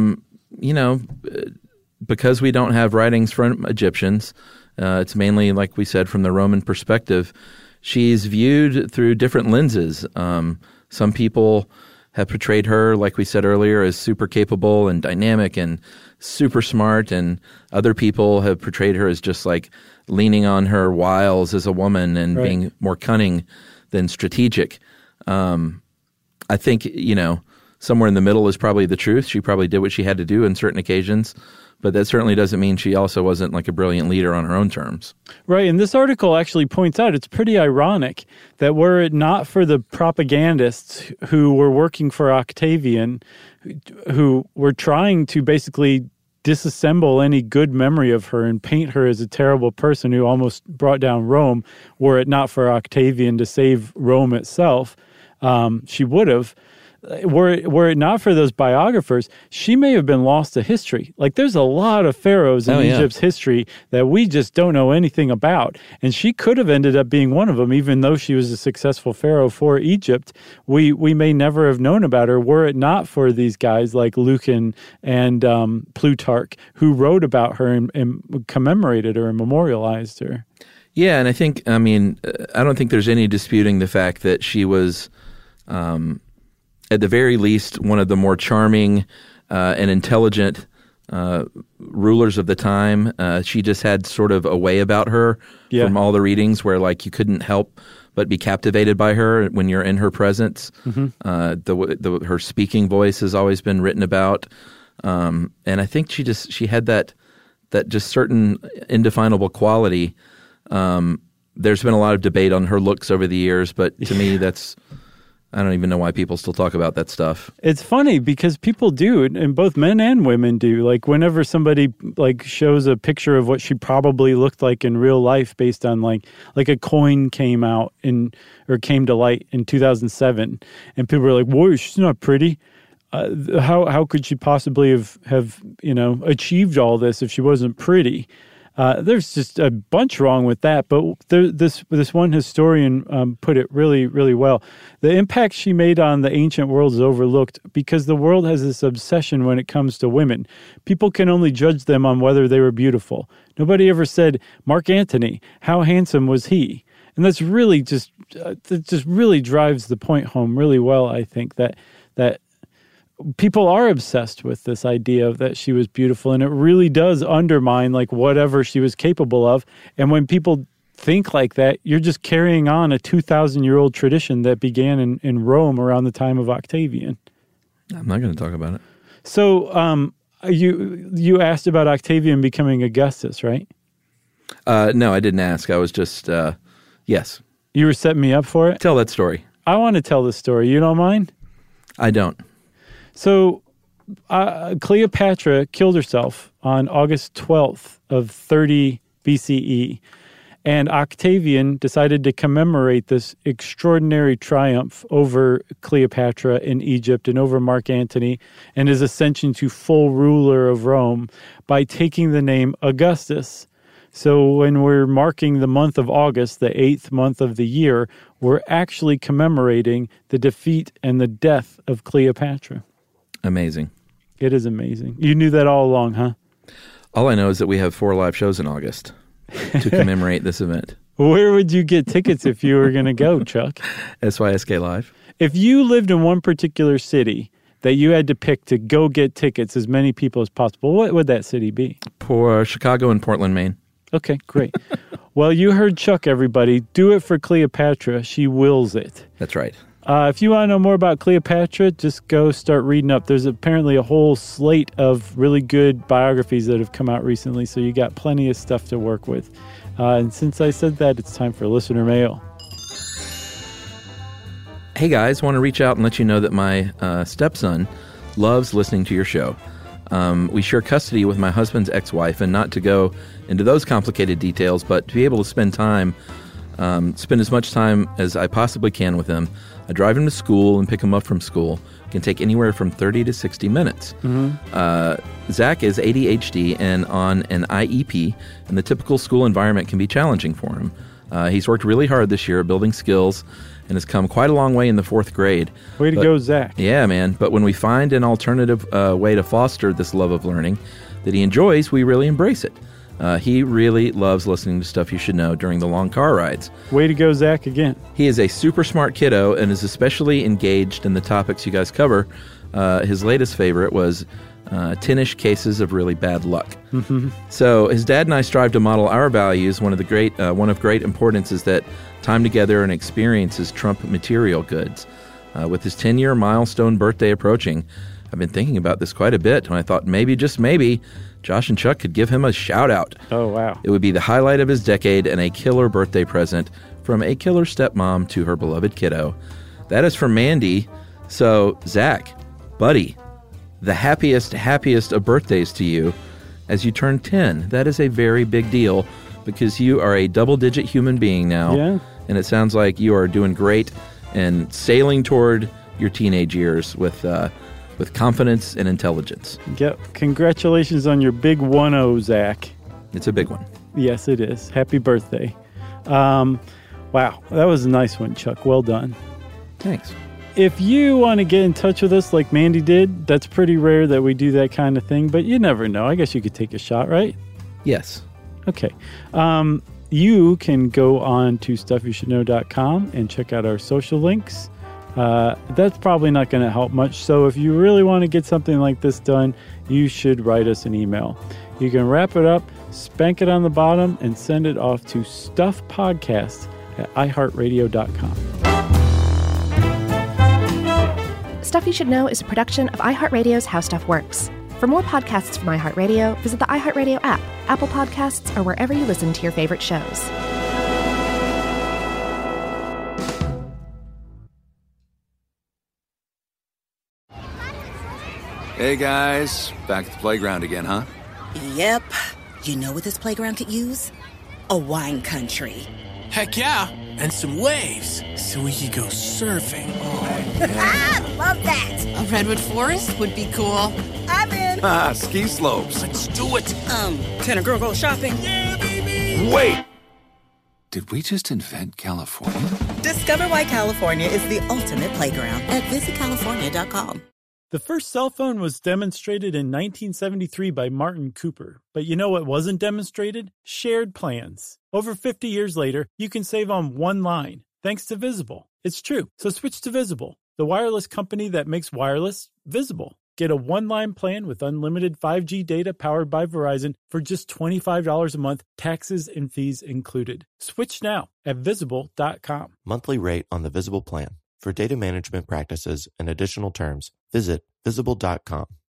because we don't have writings from Egyptians, it's mainly, like we said, from the Roman perspective. She's viewed through different lenses. Some people have portrayed her, like we said earlier, as super capable and dynamic and super smart, and other people have portrayed her as just like leaning on her wiles as a woman and being more cunning than strategic. I think, somewhere in the middle is probably the truth. She probably did what she had to do on certain occasions but that certainly doesn't mean she also wasn't like a brilliant leader on her own terms. Right, and this article actually points out it's pretty ironic that were it not for the propagandists who were working for Octavian, who were trying to basically disassemble any good memory of her and paint her as a terrible person who almost brought down Rome, were it not for Octavian to save Rome itself, she would have. Were it not for those biographers, she may have been lost to history. Like, there's a lot of pharaohs in Egypt's history that we just don't know anything about. And she could have ended up being one of them, even though she was a successful pharaoh for Egypt. We may never have known about her were it not for these guys like Lucan and Plutarch, who wrote about her and commemorated her and memorialized her. Yeah, and I don't think there's any disputing the fact that she was... at the very least, one of the more charming and intelligent rulers of the time. She just had sort of a way about her from all the readings where, like, you couldn't help but be captivated by her when you're in her presence. Mm-hmm. Her speaking voice has always been written about, and I think she had that just certain indefinable quality. There's been a lot of debate on her looks over the years, but to me, I don't even know why people still talk about that stuff. It's funny because people do, and both men and women do. Like, whenever somebody like shows a picture of what she probably looked like in real life based on like a coin came to light in 2007, and people were like, "Whoa, she's not pretty. How could she possibly have achieved all this if she wasn't pretty?" There's just a bunch wrong with that, but this one historian put it really, really well. The impact she made on the ancient world is overlooked because the world has this obsession when it comes to women. People can only judge them on whether they were beautiful. Nobody ever said, Mark Antony, how handsome was he? And that's really that just really drives the point home really well, I think, that people are obsessed with this idea of that she was beautiful, and it really does undermine like whatever she was capable of. And when people think like that, you're just carrying on a 2,000-year-old tradition that began in Rome around the time of Octavian. I'm not going to talk about it. So you asked about Octavian becoming Augustus, right? No, I didn't ask. I was just, yes. You were setting me up for it? Tell that story. I want to tell the story. You don't mind? I don't. So Cleopatra killed herself on August 12th of 30 BCE, and Octavian decided to commemorate this extraordinary triumph over Cleopatra in Egypt and over Mark Antony and his ascension to full ruler of Rome by taking the name Augustus. So when we're marking the month of August, the 8th month of the year, we're actually commemorating the defeat and the death of Cleopatra. Amazing. It is amazing. You knew that all along, huh? All I know is that we have 4 live shows in August to commemorate this event. Where would you get tickets if you were going to go, Chuck? SYSK Live. If you lived in one particular city that you had to pick to go get tickets, as many people as possible, what would that city be? Chicago and Portland, Maine. Okay, great. Well, you heard Chuck, everybody. Do it for Cleopatra. She wills it. That's right. If you want to know more about Cleopatra, just go start reading up. There's apparently a whole slate of really good biographies that have come out recently, so you got plenty of stuff to work with. And since I said that, it's time for listener mail. Hey guys, want to reach out and let you know that my stepson loves listening to your show. We share custody with my husband's ex-wife, and not to go into those complicated details, but to be able to spend as much time as I possibly can with him. I drive him to school and pick him up from school. It can take anywhere from 30 to 60 minutes. Mm-hmm. Zach is ADHD and on an IEP, and the typical school environment can be challenging for him. He's worked really hard this year at building skills and has come quite a long way in the 4th grade. Way to go, Zach. Yeah, man. But when we find an alternative way to foster this love of learning that he enjoys, we really embrace it. He really loves listening to Stuff You Should Know during the long car rides. Way to go, Zach, again. He is a super smart kiddo and is especially engaged in the topics you guys cover. His latest favorite was 10-ish cases of really bad luck. Mm-hmm. So his dad and I strive to model our values. One of great importance is that time together and experiences trump material goods. With his 10-year milestone birthday approaching, I've been thinking about this quite a bit, and I thought maybe, just maybe, Josh and Chuck could give him a shout-out. Oh, wow. It would be the highlight of his decade and a killer birthday present from a killer stepmom to her beloved kiddo. That is from Mandy. So, Zach, buddy, the happiest of birthdays to you as you turn 10. That is a very big deal because you are a double-digit human being now. Yeah. And it sounds like you are doing great and sailing toward your teenage years with confidence and intelligence. Yep. Congratulations on your big 1-0, Zach. It's a big one. Yes, it is. Happy birthday. Wow, that was a nice one, Chuck. Well done. Thanks. If you want to get in touch with us like Mandy did, that's pretty rare that we do that kind of thing, but you never know. I guess you could take a shot, right? Yes. Okay. You can go on to stuffyoushouldknow.com and check out our social links. That's probably not going to help much. So if you really want to get something like this done, you should write us an email. You can wrap it up, spank it on the bottom, and send it off to stuffpodcast@iheartradio.com. Stuff You Should Know is a production of iHeartRadio's How Stuff Works. For more podcasts from iHeartRadio, visit the iHeartRadio app, Apple Podcasts, or wherever you listen to your favorite shows. Hey, guys. Back at the playground again, huh? Yep. You know what this playground could use? A wine country. Heck yeah, and some waves so we could go surfing. Love that. A redwood forest would be cool. I'm in. Ski slopes. Let's do it. Can a girl go shopping? Yeah, baby. Wait! Did we just invent California? Discover why California is the ultimate playground at visitcalifornia.com. The first cell phone was demonstrated in 1973 by Martin Cooper. But you know what wasn't demonstrated? Shared plans. Over 50 years later, you can save on one line, thanks to Visible. It's true. So switch to Visible, the wireless company that makes wireless visible. Get a one-line plan with unlimited 5G data powered by Verizon for just $25 a month, taxes and fees included. Switch now at Visible.com. Monthly rate on the Visible plan. For data management practices and additional terms, visit Visible.com.